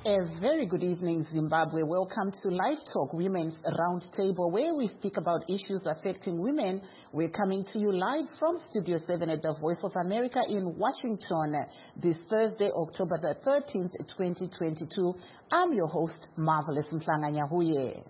A very good evening, Zimbabwe. Welcome to Live Talk Women's Roundtable, where we speak about issues affecting women. We're coming to you live from Studio 7 at the Voice of America in Washington this Thursday, October the 13th, 2022. I'm your host, Marvelous Mhlanganyahuye.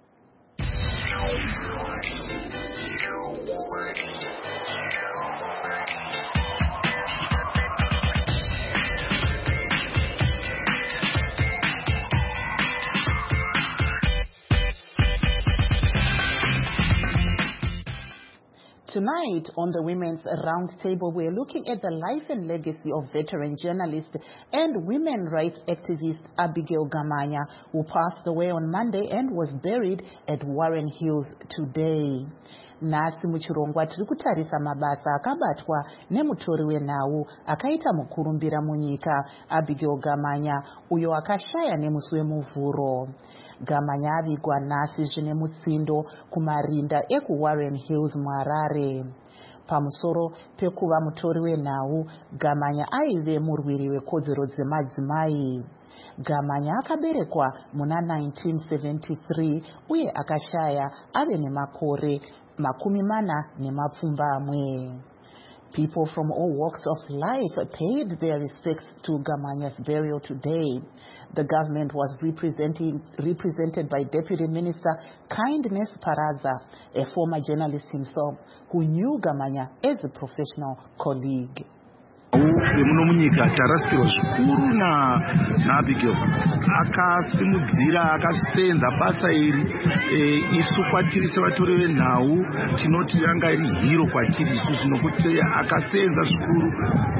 Tonight on the Women's Roundtable, we're looking at the life and legacy of veteran journalist and women rights activist Abigail Gamanya, who passed away on Monday and was buried at Warren Hills today. Nasi muchirongwa tiri kutarisa mabasa akabatwa nemutori wenhau akaita mukurumbira munyika Abigail Gamanya, uyo akashaya nemusi wemuvhuro. Gamanya avigwa nhasi zvine mutsindo kumarinda ekuWarren Hills muHarare. Pamusoro pekuva mutori wenhau, Gamanya aive murwiri wekodzero dzemadzimai. Gamanya akaberekwa muna 1973 uye akashaya ave nemakore 40. People from all walks of life paid their respects to Gamanya's burial today. The government was represented by Deputy Minister Kindness Paraza, a former journalist himself who knew Gamanya as a professional colleague. Munomunyika tarasikirwa zvikuru naAbigail akasimudzira akasenza basa iri isu kwatiri sevatori venhau tinoti yanga iri hero kwatiri isusu nokuti akasenza zvikuru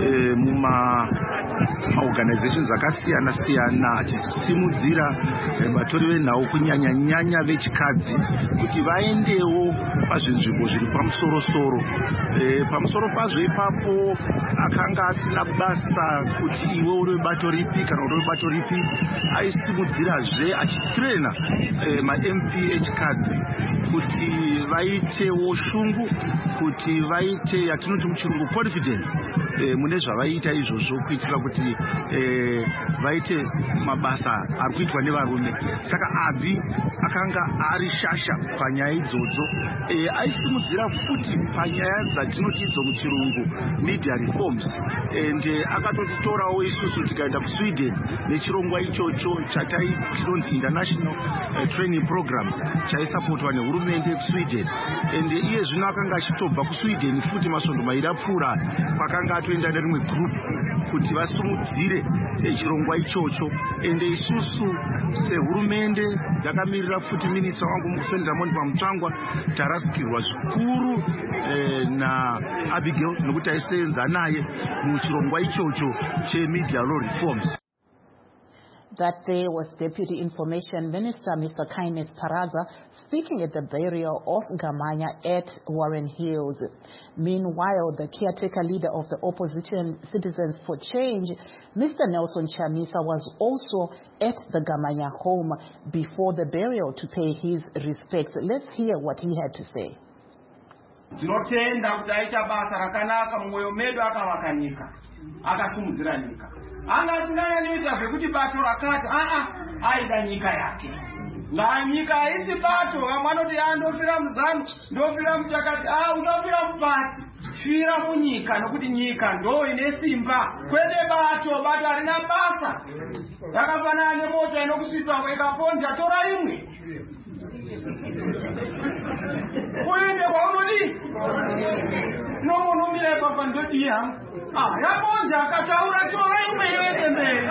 organizations akasiyana siyana achisimudzira vatori venhau kunyanya vechikadzi kuti vaendewo pazvinzvimbo zviri pamusoro pamusoro pazvo ipapo akanga asina basa kuti iwe uri bato ripi kana uri bato ripi, aisimudzirazve achitrena ma-MP echikadzi kuti vaitewo shungu, kuti vaite yatinoti muchirungu confidence mune zvavaiita izvozvo kuitira kuti vaite mabasa ari kuitwa nevarume. Saka Abi akanga ari shasha panyaya idzodzo. Aisimudzira futi panyaya dzatinoti idzo muchirungu media reforms, ende akatotorawo isusu tikaenda kuSweden nechirongwa ichocho chinonzi International Training Program chaisapotwa nehurumende kuSweden. Ende iye zvino akanga achitobva kuSweden futi masvondo mairi apfuura kwakanga atoenda nerimwe group kuti vasumudzire chirongwa ichocho. Ende isusu sehurumende yakamirira futi minista wangu Museni Moni Pamutsvangwa tarasikirwa zvikuru naAbigail nokuti aisenza naye muchirongwa ichocho chemedia law reforms. That day was Deputy Information Minister Mr. Kindness Paraza speaking at the burial of Gamanya at Warren Hills. Meanwhile, the caretaker leader of the opposition Citizens for Change, Mr. Nelson Chamisa, was also at the Gamanya home before the burial to pay his respects. Let's hear what he had to say. Tinotenda kuti aita basa rakanaka mumwoyo medu akavakanika akasimudzira nyika. Anga tinayanoita zvekuti bato rakati aida nyika yake. Nyika haisi bato, vamwe vanoti ndofira muZanu, ndofira muchakati, usafira mupati, fira munyika nokuti nyika ndo ine simba. Kwete bato harina basa. Yakafanana nemota inokusvitsa ikaponja tora imwe. Kuende kwaunodi nomunomira papa ndodiya yaponja akataura tora imwe yoende mberi.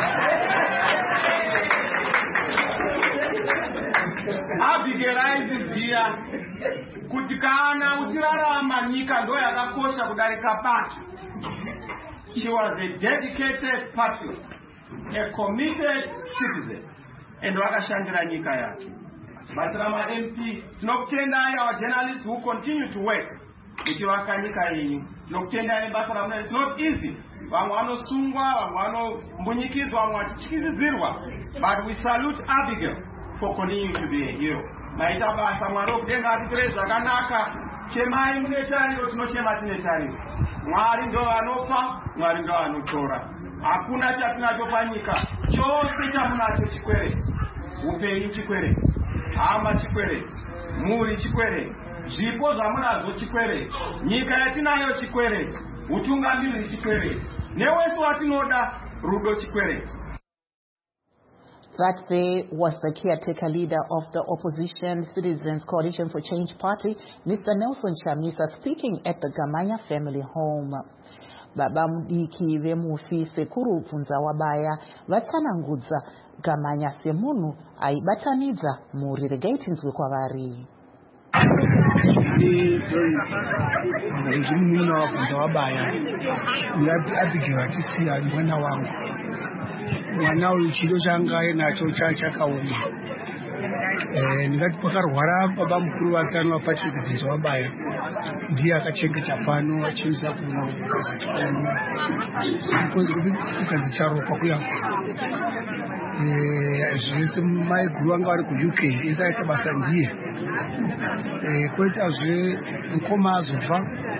Abigail aiziziya kuti kana uchirarama nyika ndo yakakosha kudarika bato. She was a dedicated patriot, a committed citizen, and wakashandira nyika yake. But Rama MP, tinokutendai our journalists who continue to work. Kuti vakanyika yenyu. Tinokutendai basa ramuna. It's not easy. Vamwe vanosungwa, vamwe vanombunyikizwa, vamwe vachityikidzirwa. But we salute Abigail for continuing to be a hero. Maita basa mwari okudenga atitere zvakanaka chemai mune tariro, tinochema tine tariro. Mwari ndo anopa, Mwari ndo anotora. Hakuna chatinacho panyika, chose chamunacho chikwereti. Upenyu chikwereti, hama chikwereti, muri chikwereti, zvipo zvamunazo chikwereti, nyika yatinayo chikwereti, utungamiriri chikwereti, newese watinoda rudo chikwereti. That day was the caretaker leader of the opposition Citizens Coalition for Change Party, Mr. Nelson Chamisa, speaking at the Gamanya family home. Baba mudiki vemufi Sekuru Bvunzawabaya vatsanangudza Gamanya semunhu aibatanidza muri regatinzwe kwavari. Ndimuna wabvunzawabaya Abigail atisiya mwana wangu. Mwana uyu chido changa nacho chakaoma. Ndingati pakarwara baba mukuru wake anowaPatrick Bvunzawabaya ndiye akachengeta pano achiisa kunzi kukadzisa ropa kuyakwa. Zvese mai guru vanga vari kuUK ese aita basa ndiye. Koitazve mukoma azofa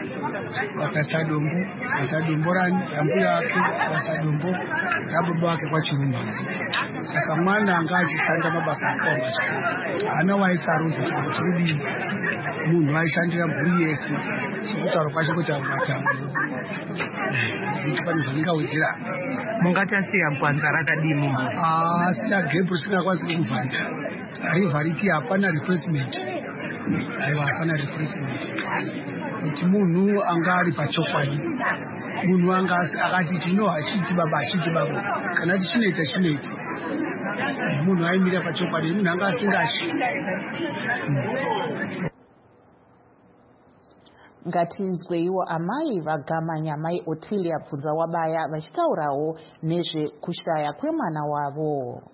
vakasadombo rambuya yake vakasadombo rababa wake kwaChirumbadzo. Saka mwana anga achishanda mabasa akaoma zvikuru. Haana waisarudza kuti chirudii. Munhu aishandira mhuri yese sokutaura kwacho kuti abatamo zikapani zvandingawedzera. Mungati asiya Gwanza rakadii munhu? Asiya gebhu risingakwanisi kuvharika. Harivhariki, hapana replacement. Aiwa, hapana replacement. Kuti munhu anga ari pachokwadi. Munhu anga akati chino hachiti baba. Kana kuti chinoita. Munhu aimira pachokwadi. Munhu anga asingashi. Ngatinzweiwo amai vaGamanya mai Otilia Bvunzawabaya vachitaurawo nezvekushaya kwemwana wavo.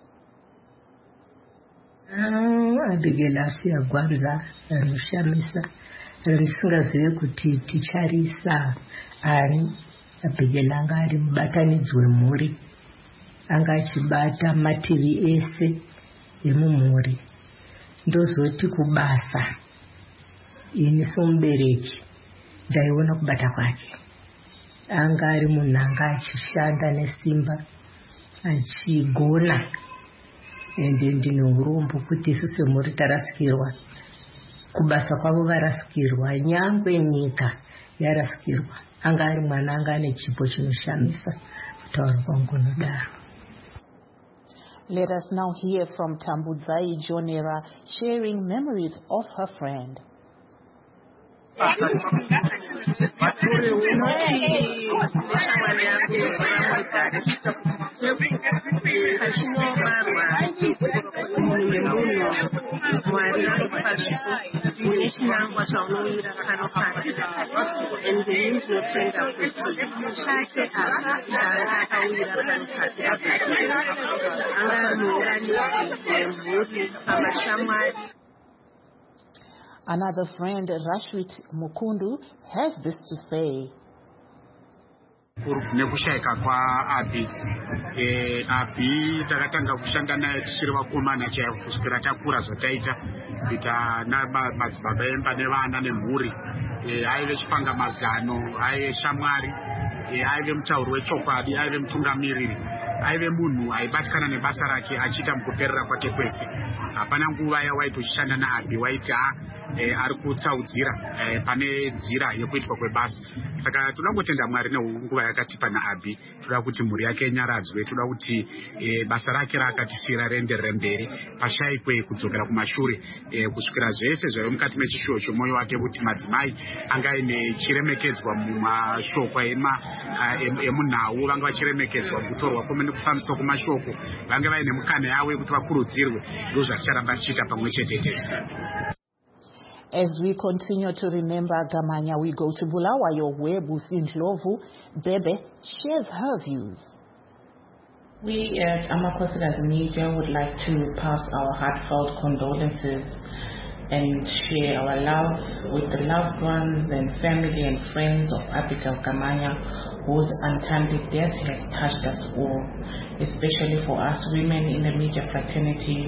Abigail asiya Gwanza rinoshamisa risingazive kuti ticharisa ani. Abigail anga ari mubatanidzi wemhuri, anga achibata mativi ese emumhuri. Ndozoti kubasa ini somubereki ndaiona kubata kwake. Anga ari munhu anga achishanda nesimba achigona. Ende ndine urombo kuti isu semhuri tarasikirwa. Kubasa kwavo varasikirwa, nyangwe nyika yarasikirwa. Anga ari mwana anga ane chipo chinoshamisa kutaura kwangu nodaro. Let us now hear from Tambudzai Jonera sharing memories of her friend. Another friend, Rashwit Mukundu, has this to say. Nekushayika kwaAbi. Abi takatanga kushanda naye tichiri vakomana chaivo kusvikira takura zvotaita kuita namadzibaba emba nevana nemhuri. Aive chipanga mazano, aive shamwari, aive mutauri wechokwadi, aive mutungamiriri, aive munhu aibatikana nebasa rake achiita mukuperera kwake kwese. Hapana nguva yawaiti uchishanda naAbi waiti ari kutsaudzira pane nzira yekuitwa kwebasa. Saka toda kutenda Mwari nenguva yakatipa naAbi. Toda kuti mhuri yake inyaradzwe, toda kuti basa rake raakatisira rienderere mberi, pashayikwe kudzokera kumashure, kusvikira zvese zvaiva mukati mechishuwo chomwoyo wake kuti madzimai anga aine chiremekedzwa mumashoko emunhau, vanga vachiremekedzwa kutorwa kwomene nekufambiswa kumashoko, vange vaine mukana yavo yekuti vakurudzirwe. Ndizvo zvaticharamba tichiita pamwe chete tese. As we continue to remember Gamanya, we go to Bulawayo, where Busi Ndlovu Bebe shares her views. We at Amakhosikazi Media would like to pass our heartfelt condolences and share our love with the loved ones and family and friends of Abigail Gamanya, whose untimely death has touched us all, especially for us women in the media fraternity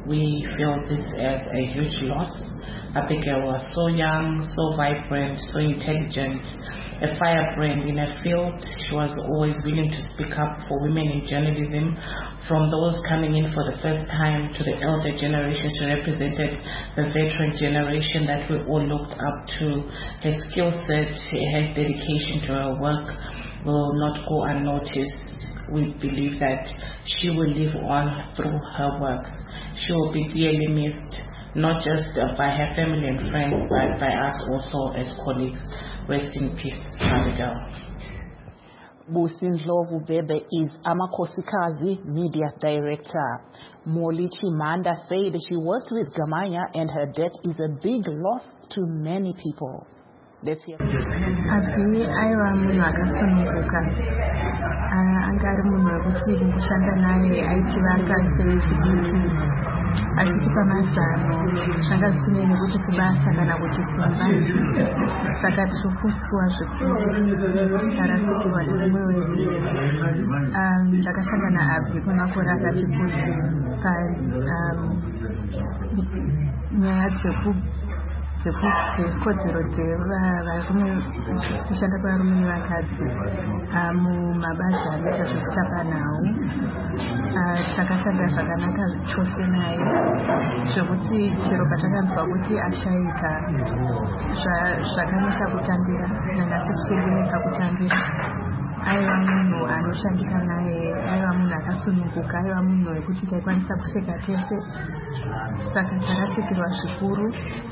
we feel this as a huge loss. Abigail was so young, so vibrant, so intelligent, a firebrand in a field. She was always willing to speak up for women in journalism. From those coming in for the first time to the elder generation, she represented the veteran generation that we all looked up to. Her skill set, her dedication to her work will not go unnoticed. We believe that she will live on through her works. She will be dearly missed, not just by her family and friends, but by us also as colleagues. Rest in peace, Abigail. Busindlovu Bebe is Amakhosikazi Media Director. Molichi Manda said she worked with Gamanya and her death is a big loss to many people. Let's hear from Abi aiwa munhu akasununguka angari munhu wekuti kushanda naye aitivaka sechidiki achitipa mazano zvanga zvisinei nekuti kubasa kana kuti kumba. Saka tirikuswa zvikuru tarasikirwa neumwe wedu. Ndakashanda naAbhi kwemakore akati kuti panyaya dzekukodzero dzevarume kushanda kwevarume nevakadzi mumabasa anoita zvekutapa nhau. Takashanda zvakanaka chose naye zvekuti chero patakanzwa kuti ashayika zvakanesa kutambira nanhasi zvichirinetsa kutambira. Aiva munhu anoshandika naye, aiva munhu akasununguka, aiva munhu wekuti taikwanisa kuseka tese. Saka tarasikirwa zvikuru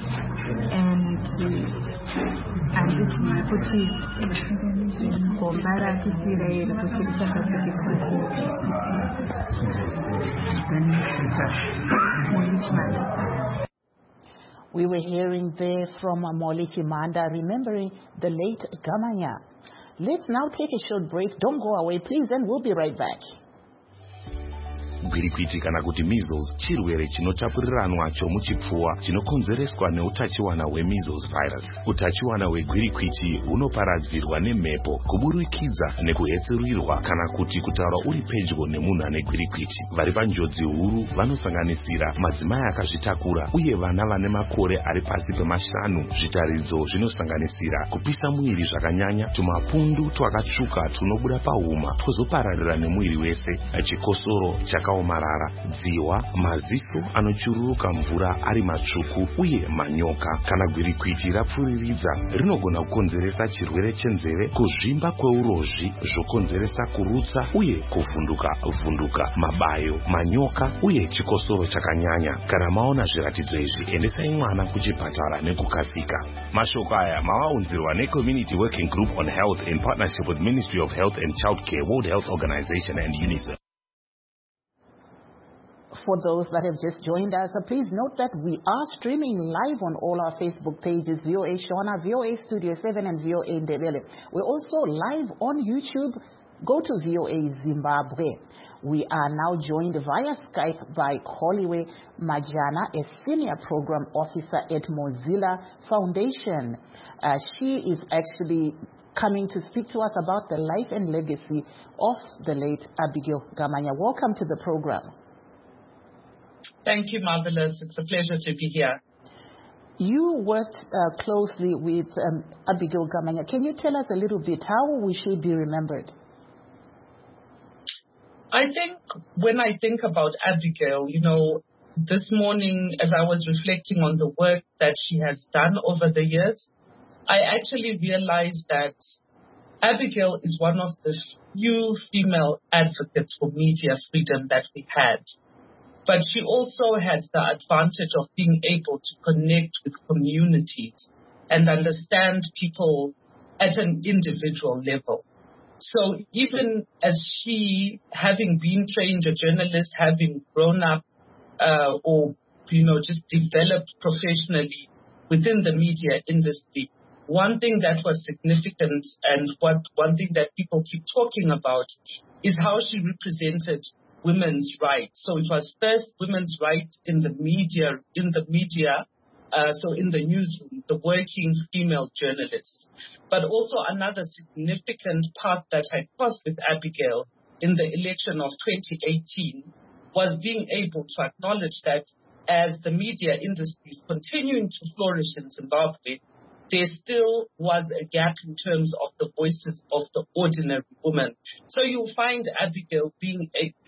handizivi kuti gomba ratisira iri kuti richazadzikiswa sei. We were hearing there from Molly Chimanda remembering the late Gamanya. Let's now take a short break. Don't go away, please, and we'll be right back. Gwirikwiti kana kuti measles chirwere chinotapuriranwa chomuchipfuwa chinokonzereswa neutachiwana hwemeasles virus. Utachiwana hwegwirikwiti hunoparadzirwa nemhepo, kuburikidza nekuhetseruirwa kana kuti kutaura uri pedyo nemunhu ane gwirikwiti. Vari panjodzi huru vanosanganisira madzimai akazvitakura uye vana vane makore ari pasi pemashanu. Zvitaridzo zvinosanganisira kupisa mwiri zvakanyanya, tumapundu twakatsvuka tunobuda pahuma twozopararira nemwiri wese, chikosoro chakaomarara, dziwa, maziso anochururuka mvura ari matsvuku uye manyoka. Kana gwirikwiti rapfuriridza rinogona kukonzeresa chirwere chenzeve, kuzvimba kweurozvi zvokonzeresa kurutsa uye kuvhunduka, mabayo, manyoka uye chikosoro chakanyanya. Kana maona zviratidzo izvi, endesai mwana kuchipatara nekukasika. Mashoko aya mavaunzirwa neCommunity Working Group on Health in partnership with Ministry of Health and Child Care, World Health Organization and UNICEF. For those that have just joined us, please note that we are streaming live on all our Facebook pages, VOA Shona, VOA Studio 7 and VOA Ndebele. We're also live on YouTube. Go to VOA Zimbabwe. We are now joined via Skype by Kholiwe Majana, a Senior Program Officer at Mozilla Foundation. She is actually coming to speak to us about the life and legacy of the late Abigail Gamanya. Welcome to the program. Thank you, Marvelous. It's a pleasure to be here. You worked closely with Abigail Gamanya. Can you tell us a little bit, how will she be remembered? I think when I think about Abigail, this morning as I was reflecting on the work that she has done over the years, I actually realized that Abigail is one of the few female advocates for media freedom that we had. But she also had the advantage of being able to connect with communities and understand people at an individual level. So even as she, having been trained a journalist, having grown up just developed professionally within the media industry, one thing that was significant and one thing that people keep talking about is how she represented women's rights. So it was first women's rights in the media, so in the newsroom, the working female journalists. But also another significant part that I crossed with Abigail in the election of 2018 was being able to acknowledge that as the media industry is continuing to flourish in Zimbabwe, there still was a gap in terms of the voices of the ordinary woman. So you'll find Abigail being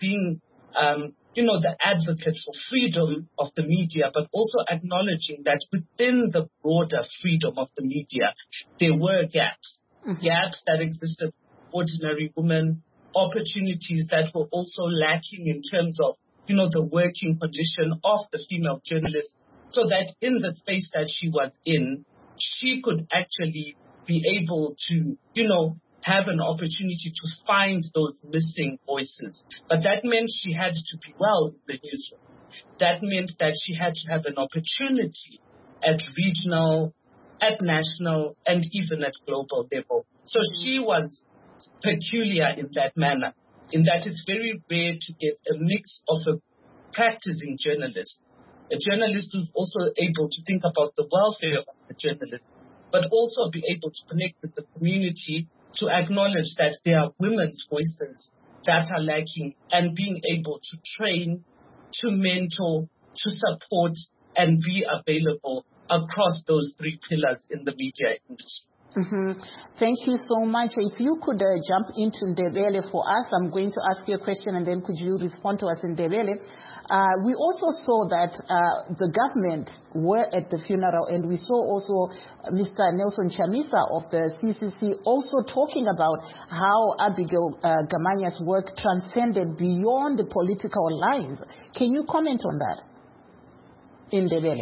the advocate for freedom of the media, but also acknowledging that within the broader freedom of the media, there were gaps. Gaps that existed for ordinary women, opportunities that were also lacking in terms of, the working condition of the female journalist, so that in the space that she was in, she could actually be able to, have an opportunity to find those missing voices. But that meant she had to be well in the newsroom. That meant that she had to have an opportunity at regional, at national, and even at global level. So she was peculiar in that manner, in that it's very rare to get a mix of a practicing journalist, a journalist who's also able to think about the welfare of the journalist, but also be able to connect with the community, to acknowledge that there are women's voices that are lacking, and being able to train, to mentor, to support, and be available across those three pillars in the media industry. Thank you so much. If you could jump into Ndebele for us, I'm going to ask you a question, and then could you respond to us in Ndebele? We also saw that the government were at the funeral, and we saw also Mr. Nelson Chamisa of the CCC also talking about how Abigail Gamanya's work transcended beyond the political lines. Can you comment on that in Ndebele?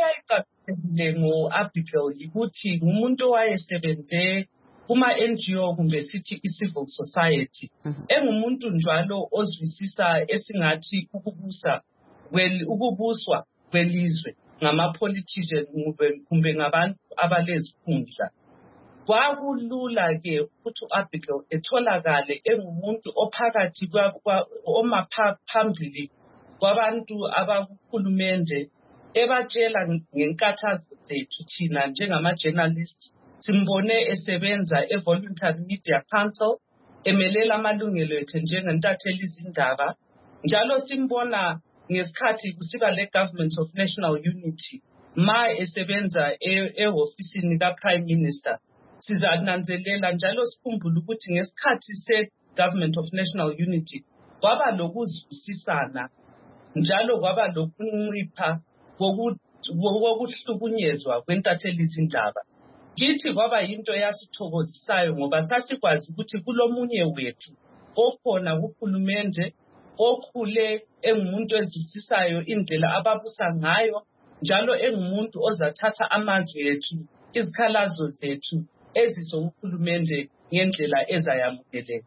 Abigail yikuthi ngumuntu owayesebenze kuma-NGO kumbe sithi i-civil society, engumuntu njalo ozwisisa esingathi ukubuswa kwelizwe ngama-politician kumbe ngabantu abalezikhundla. Kwakulula-ke ukuthi u-Abigail etholakale engumuntu ophakathi omaphambili kwabantu abakuhulumende, ebatshela ngenkathazo zethu thina njengama-journalist. Simbone esebenza e-Voluntary Media Council, emelela amalungelo ethu njengentatheli izindaba. Njalo simbona ngesikhathi kusiba le-Government of National Unity, ma esebenza ehofisini ka-Prime Minister. Sizananzelela njalo sikhumbula ukuthi ngesikhathi se-Government of National Unity, kwaba lokuzwisisana, njalo kwaba lokuncipha wokuhlukunyezwa kwentatheli izindaba. Kithi kwaba yinto yasithokozisayo ngoba sasikwazi ukuthi kulomunye wethu okhona kuhulumende, okhule engumuntu ezwisisayo indlela ababusa ngayo, njalo engumuntu ozathatha amazwi ethu, izikhalazo zethu ezisokuhulumende ngendlela ezayamukeleka.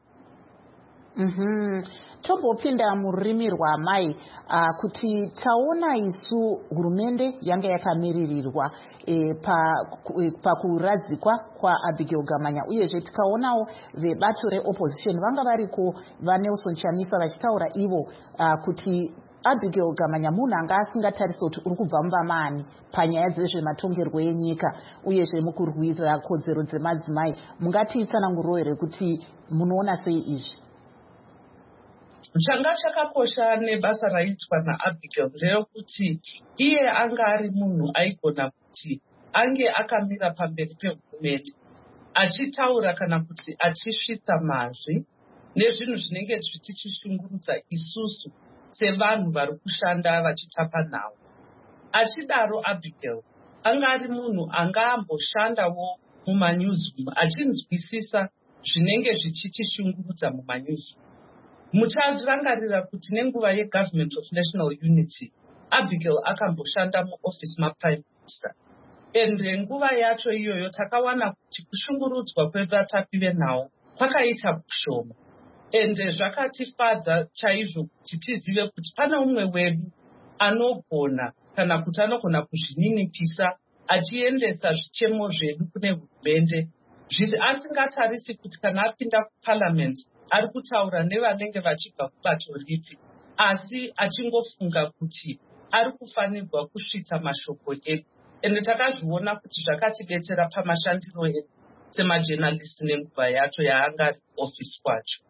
Tombopinda murimi rwamai kuti taona isu hurumende yanga yakamiririrwa pakuradzikwa kwaAbigail Gamanya, uyezve tikaonawo vebato reopposition vanga variko vaNelson Chamisa vachitaura ivo kuti Abigail Gamanya munhu anga asingatarisa kuti uri kubva muvamani panyaya dzezvematongerwo enyika uyezve mukurwisa kodzero dzemadzimai. Mungatiitsananguriro here kuti munoona sei izvi? Changa chakakosha nebasa raitwa naAbigail ndeyekuti iye anga ari munhu aigona kuti ange akamira pamberi pehurumende achitaura kana kuti achisvitsa mazvi nezvinhu zvinenge zvichitishungurudza isusu sevanhu vari kushanda vachitapa nhau. Achidaro Abigail anga ari munhu anga amboshandawo mumanewsroom achinzwisisa zvinenge zvichitishungurudza mumanewsroom. Mucharangarira kuti nenguva yeGovernment of National Unity, Abigail akamboshanda muoffice maPrime Minister. Ende nguva yacho iyoyo takawana kuti kushungurudzwa kwevatapi venhau kwakaita kushoma. Ende zvakatifadza chaizvo kuti tizive kuti pane umwe wedu anogona kana kuti anogona kuzvininipisa achiendesa zvichemo zvedu kune hurumende, asingatarisi kuti kana apinda kuParliament ari kutaura nevanenge vachibva kubato ripi, asi achingofunga kuti ari kufanirwa kusvitsa mashoko edu. Ende takazviona kuti zvakatibetsera pamashandiro edu semajournalist nenguva yacho yaanga ari office kwacho.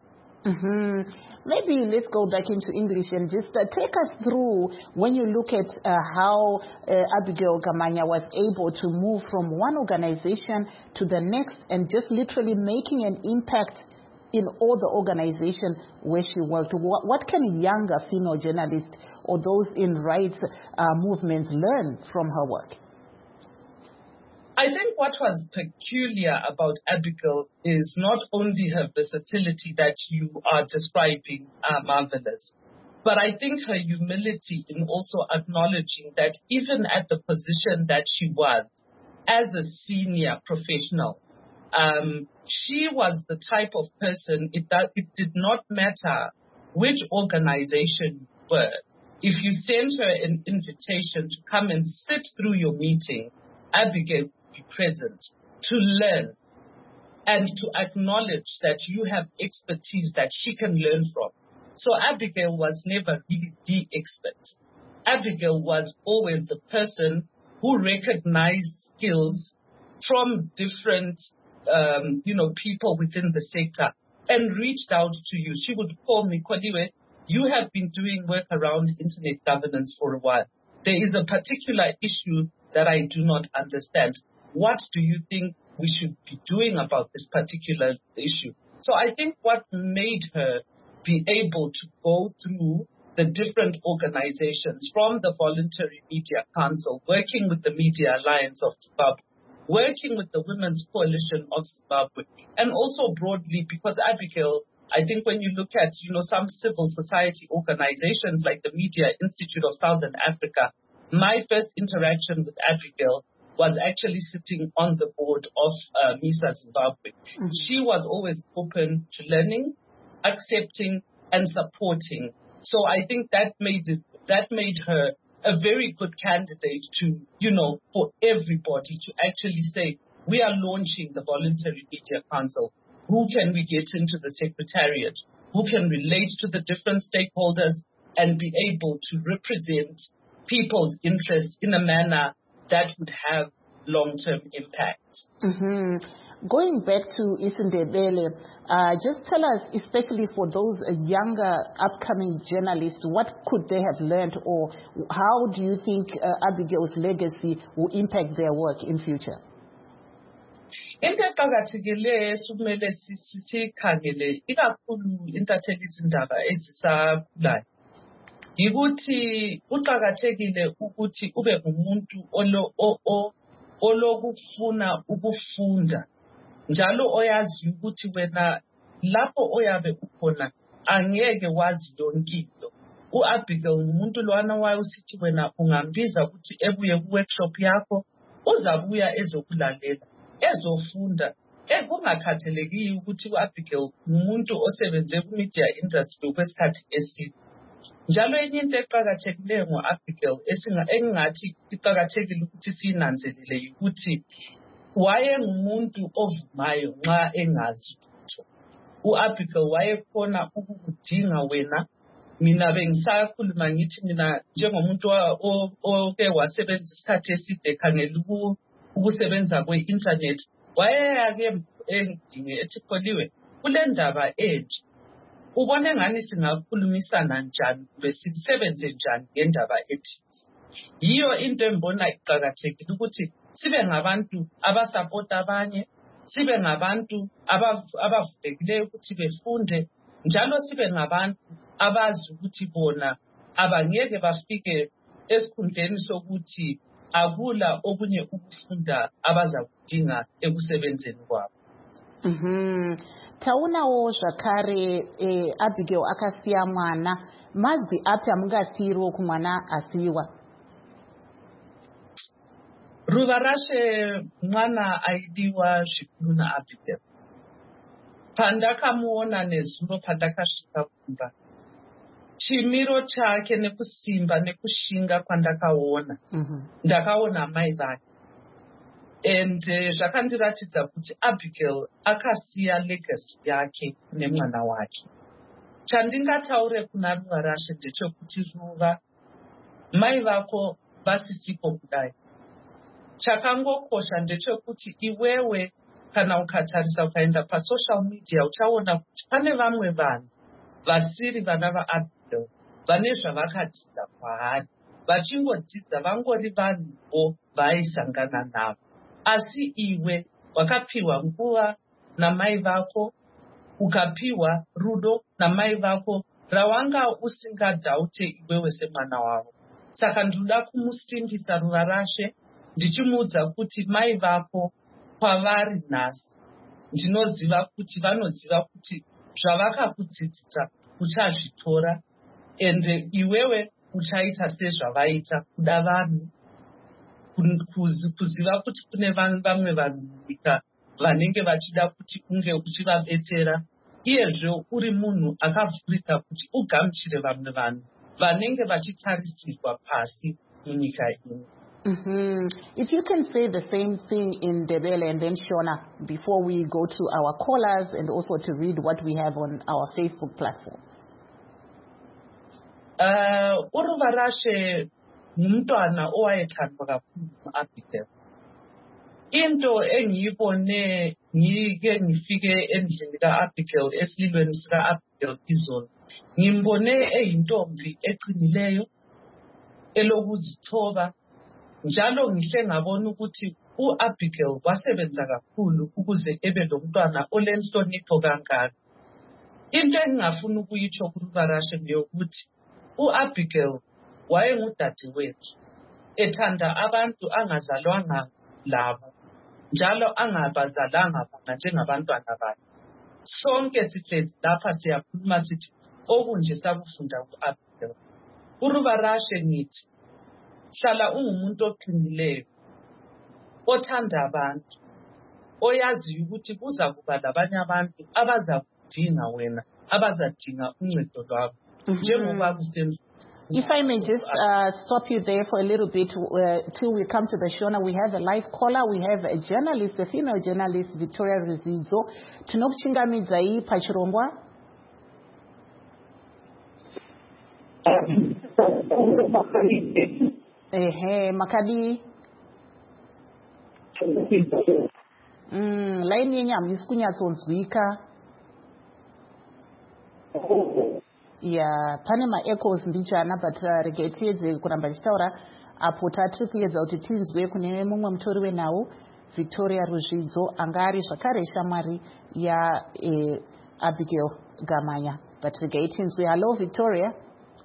Maybe let's go back into English and just take us through when you look at how Abigail Gamanya was able to move from one organization to the next and just literally making an impact in all the organization where she worked. What can younger female journalists or those in rights movements learn from her work? I think what was peculiar about Abigail is not only her versatility that you are describing, marvelous, but I think her humility in also acknowledging that even at the position that she was as a senior professional, she was the type of person, it did not matter which organization you were. If you sent her an invitation to come and sit through your meeting, Abigail would be present to learn and to acknowledge that you have expertise that she can learn from. So Abigail was never really the expert. Abigail was always the person who recognized skills from different people within the sector and reached out to you. She would call me, Koliwe, you have been doing work around internet governance for a while. There is a particular issue that I do not understand. What do you think we should be doing about this particular issue? So I think what made her be able to go through the different organizations, from the Voluntary Media Council, working with the Media Alliance of Zimbabwe, working with the Women's Coalition of Zimbabwe, and also broadly, because Abigail, I think when you look at, some civil society organizations like the Media Institute of Southern Africa, my first interaction with Abigail was actually sitting on the board of MISA Zimbabwe. She was always open to learning, accepting, and supporting. So I think that made her a very good candidate to, for everybody to actually say, we are launching the Voluntary Media Council. Who can we get into the secretariat? Who can relate to the different stakeholders and be able to represent people's interests in a manner that would have long-term impact? Going back to Isindebele, just tell us, especially for those younger upcoming journalists, what could they have learned, or how do you think Abigail's legacy will impact their work in future? Into eqakathekileyo sokumele sikhangele ikakhulu intatheli izindaba ezisakhulayo yikuthi kuqakathekile ukuthi ube ngumuntu olokufuna ukufunda njalo oyazi ukuthi wena lapho oyabe ukhona angeke wazi yonke into. U-Abigail ngumuntu lwana wayesithi wena ungambiza ukuthi ebuye ku-workshop yakho, uzabuya ezokulalela, ezofunda, kungakhathalekile ukuthi u-Abigail ngumuntu osebenze ku-media industry kwesikhathi eside. Njalo enye into eqakathekileyo ngo-Abigail engingathi iqakathekile ukuthi siyinanzelele ukuthi wayengumuntu ovumayo nxa engazi lutho. U-Abigail wayekhona ukukudinga wena. Mina bengisakhuluma ngithi mina njengomuntu oke wasebenza isikhathi eside ekhangela ukusebenza kwe-internet, wayeyake engidinge ethi Kholiwe, kule ndaba enje ubone ngani singakhulumisana njani, besisebenze njani ngendaba ethize. Yiyo into embona iqakathekile ukuthi sibe ngabantu abasapota abanye, sibe ngabantu abavulekileyo ukuthi befunde, njalo sibe ngabantu abazi ukuthi bona abangeke bafike esikhundleni sokuthi akula okunye ukufunda abazakudinga ekusebenzeni kwabo. Taunawo zvakare Abigail akasiya mwana, mazwi api amungasiyirwo kumwana asiyiwa? Ruva rashe mwana aidiwa zvikuru naAbigail. Pandakamuona nezuro pandakasvika kumba, chimiro chake nekusimba nekushinga kwandakaona, ndakaona mai vake. And zvakandiratidza kuti Abigail akasiya legacy yake nemwana wake. Chandingataure kuna Ruva rashe ndechekuti Ruva, mai vako vasisipo kudai. Chakangokosha ndechekuti iwewe kana ukatarisa ukaenda pasocial media uchaona kuti pane vamwe vanhu vasiri vana vaAbigail vane zvavakadzidza kwaari, vachingodzidza vangori vanhuwo vaaisangana navo. Asi iwe wakapiwa nguva namai vako, ukapiwa rudo namai vako rawanga usingadhaute iwewe semwana wavo. Saka ndoda kumusimbisa ruva rashe ndichimuudza kuti mai vako kwavari nhasi, ndinoziva kuti vanoziva kuti zvavakakudzidzisa uchazvitora, ende iwewe uchaita sezvavaita, kuda vanhu, kuziva kuti kune vamwe vanhu munyika vanenge vachida kuti unge uchivabetsera, iyezve uri munhu akavhurika kuti ugamuchire vamwe vanhu vanenge vachitarisirwa pasi munyika ino. If you can say the same thing in Ndebele and then Shona before we go to our callers and also to read what we have on our Facebook platform. Uruva rashe ngumntwana owayethandwa kakhulu uAbigail. Into engiyibone ngike ngifike endlini kaAbigail esililweni sikaAbigail izolo, ngimbone eyintombi eqinileyo elokuzithoba, njalo ngihle ngabona ukuthi uAbigail wasebenza kakhulu ukuze ebe lomntwana olenhlonipho kangaka. Into engingafuna ukuyitsho kuruva rashe ngeyokuthi uAbigail wayengudadewethu, ethanda abantu angazalwanga labo, njalo angabazalanga bona njengabantwana bakhe. Sonke sihlezi lapha siyakhuluma sithi okunje sakufunda kuAbigail. Uruva rashe ngithi hlala ungumuntu oqinileyo, othanda abantu, oyaziyo ukuthi kuza kuba labanye abantu abazakudinga wena, abazadinga uncedo lwakho njengoba kusenza. If I may just stop you there for a little bit till we come to the Shona. We have a live caller. We have a journalist, a female journalist, Victoria Ruzizo. Tinokuchingamidza iyi pachirongwa. Makadi. Line yenyu hamisi kunyatsonzwika. Yeah, pane ma-echoes mbichana, but regai tiedze kuramba tichitaura apo tatiri kuedza kuti tinzwe kune mumwe mutori wenhau, Victoria Ruzvidzo, anga ari zvakare shamwari yaAbigail Gamanya. But regai tinzwe. Hello, Victoria.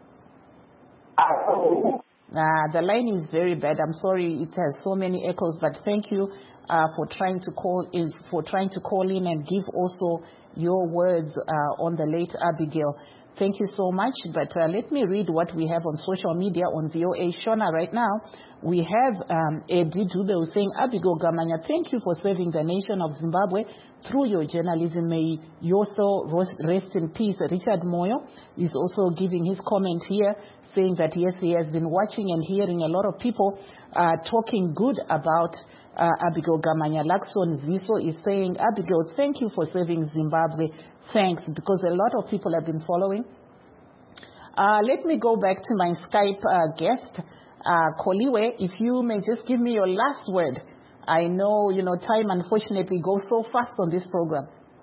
The line is very bad. I'm sorry, it has so many echoes, but thank you for trying to call in and give also your words on the late Abigail. Thank you so much. But let me read what we have on social media on VOA Shona right now. We have Eddie Dube saying, Abigail Gamanya, thank you for serving the nation of Zimbabwe through your journalism. May your soul rest in peace. Richard Moyo is also giving his comment here, saying that yes, he has been watching and hearing a lot of people talking good about Abigail Gamanya. Lakson Ziso is saying, Abigail, thank you for serving Zimbabwe. Thanks, because a lot of people have been following. Let me go back to my Skype guest, Koliwe. If you may just give me your last word. I know, time unfortunately goes so fast on this program.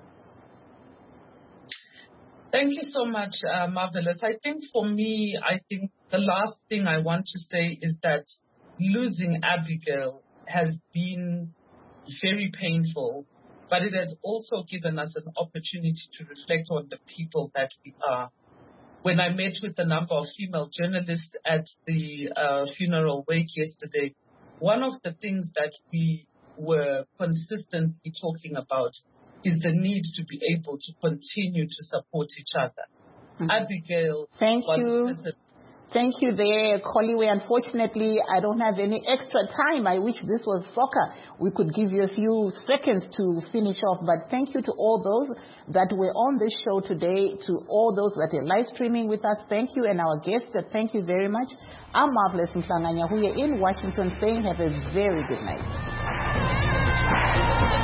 Thank you so much, Marvelous. I think for me, the last thing I want to say is that losing Abigail has been very painful, but it has also given us an opportunity to reflect on the people that we are. When I met with a number of female journalists at the funeral wake yesterday, one of the things that we were consistently talking about is the need to be able to continue to support each other. Abigail Thank you there, Koliwe. Unfortunately, I don't have any extra time. I wish this was soccer. We could give you a few seconds to finish off. But thank you to all those that were on this show today, to all those that are live streaming with us. Thank you. And our guests, thank you very much. I'm Marvelous Mhlanganya, who are in Washington, saying have a very good night.